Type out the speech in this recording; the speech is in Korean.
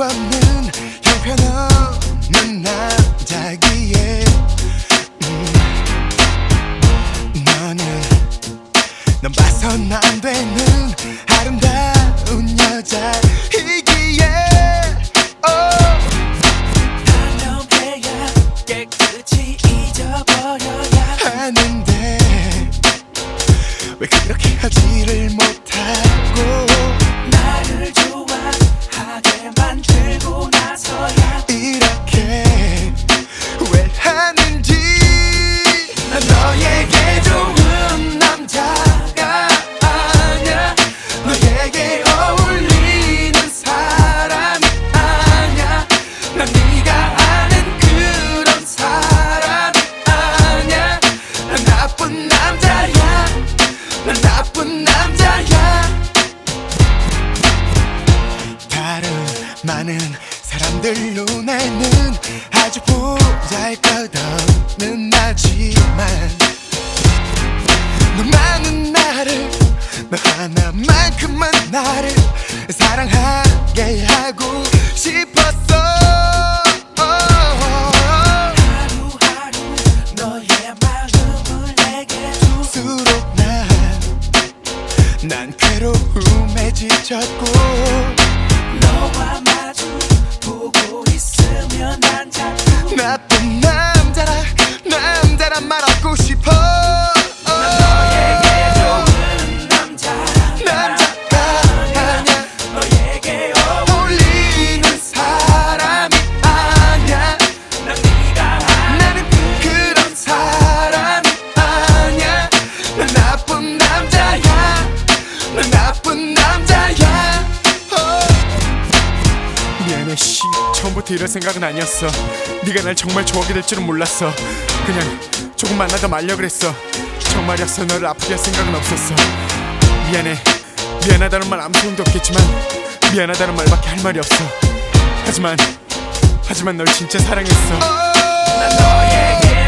없는 형편없는 남자기에 넌 봐선 안 되는 아름다운 여자이기에 단명해야 깨끗이 잊어버려야 하는데 왜 그렇게 하지를 못하고 나를 좋아하게 만들고 나서야 이렇게 왜 하는지 난 너에게 좋은 남자가 아냐 너에게 어울리는 사람이 아냐 난 네가 아는 그런 사람이 아냐 난 나쁜 남자야 난 나쁜 남자야 다른 많은 사람들 눈에는 아주 보잘것없는 나지만 너만은 나를 너 하나만큼만 나를 사랑하게 하고 싶었어 하루하루 너의 마음을 내게 줄수록 난 괴로움에 지쳤고 너와 마주 보고 있으면 난 자꾸 나쁜 남자란 말하고 싶어 너에게 좋은 남자가 아냐 너에게 어울리는 사람이 아냐 난 네가 나는 그런 사람이 아냐 난 나쁜 남자야 난 나쁜 남자야 미안해 씨 처음부터 이럴 생각은 아니었어 네가 날 정말 좋아하게 될 줄은 몰랐어 그냥 조금 만나다 말려 그랬어 정말이었어 너를 아프게 할 생각은 없었어 미안해 미안하다는 말 아무 소용도 없겠지만 미안하다는 말밖에 할 말이 없어 하지만 널 진짜 사랑했어 난 너에게